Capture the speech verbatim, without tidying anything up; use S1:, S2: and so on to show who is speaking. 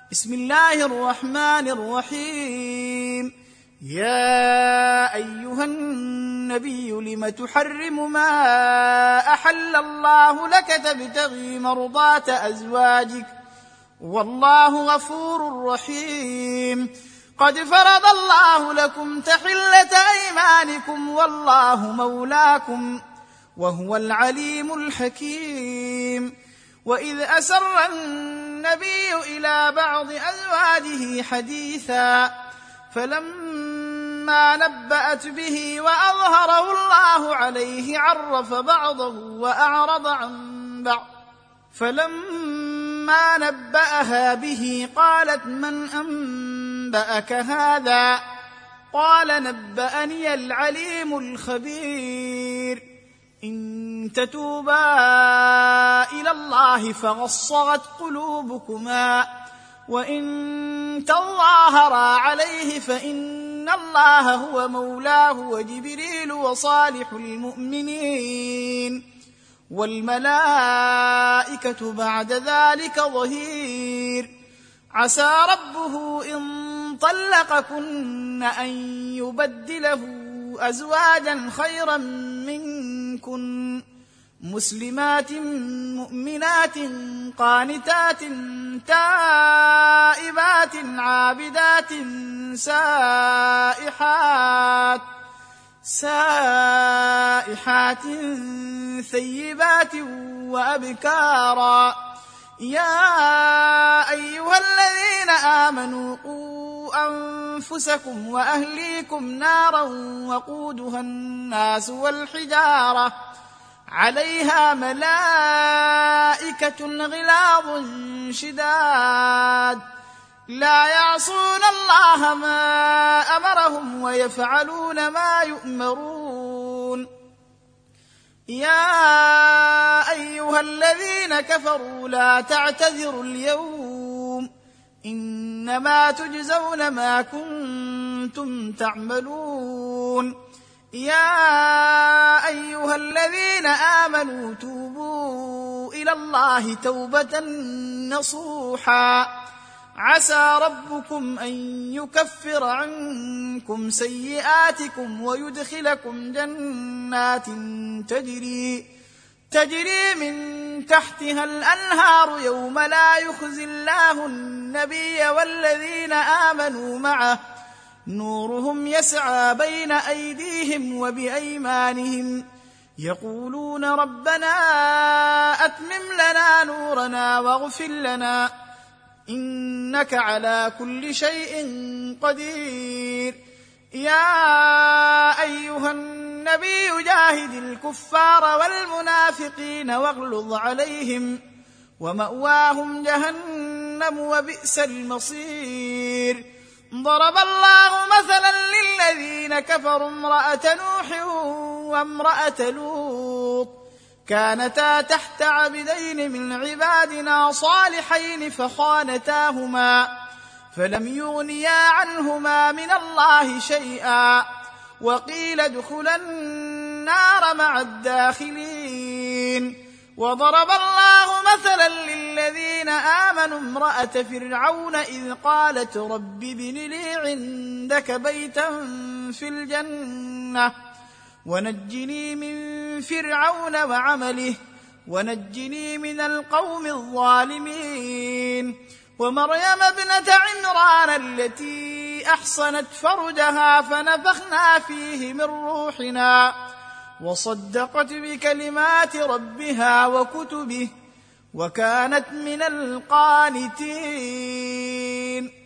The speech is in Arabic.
S1: بسم الله الرحمن الرحيم. يا أيها النبي لم تحرم ما أحل الله لك تبتغي مرضات أزواجك والله غفور رحيم. قد فرض الله لكم تحلة أيمانكم والله مولاكم وهو العليم الحكيم. وإذ أسر النبي إلى بعض أزواجه حديثا فلما نبأت به وأظهره الله عليه عرف بعضه وأعرض عن بعض، فلما نبأها به قالت من أنبأك هذا؟ قال نبأني العليم الخبير. إن تتوبا إلى الله فقد صغت قلوبكما وإن تظاهرا عليه فإن الله هو مولاه وجبريل وصالح المؤمنين والملائكة بعد ذلك ظهير. عسى ربه إن طلقكن أن يبدله أزواجا خيرا منكن مسلمات مؤمنات قانتات تائبات عابدات سائحات سائحات ثيبات وأبكارا. يا أيها الذين آمنوا قوا أنفسكم وأهليكم نارا وقودها الناس والحجارة عليها ملائكة غلاظ شداد لا يعصون الله ما أمرهم ويفعلون ما يؤمرون. يا أيها الذين كفروا لا تعتذروا اليوم إنما تجزون ما كنتم تعملون. يا أيها الذين آمنوا توبوا إلى الله توبة نصوحا عسى ربكم أن يكفر عنكم سيئاتكم ويدخلكم جنات تجري تجري من تحتها الأنهار يوم لا يخزي الله النبي والذين آمنوا معه نورهم يسعى بين أيديهم وبأيمانهم يقولون ربنا أتمم لنا نورنا واغفر لنا إنك على كل شيء قدير. يا أيها النبي جاهد الكفار والمنافقين واغلظ عليهم ومأواهم جهنم وبئس المصير. ضرب الله مثلا للذين كفروا امرأة نوح وامرأة لوط كانتا تحت عبدين من عبادنا صالحين فخانتاهما فلم يغنيا عنهما من الله شيئا وقيل ادخلا النار مع الداخلين. وضرب الله مثلا للذين آمنوا امرأة فرعون إذ قالت رب ابن لي عندك بيتا في الجنة ونجني من فرعون وعمله ونجني من القوم الظالمين. ومريم ابنة عمران التي أحصنت فرجها فنفخنا فيه من روحنا وصدقت بكلمات ربها وكتبه وكانت من القانتين.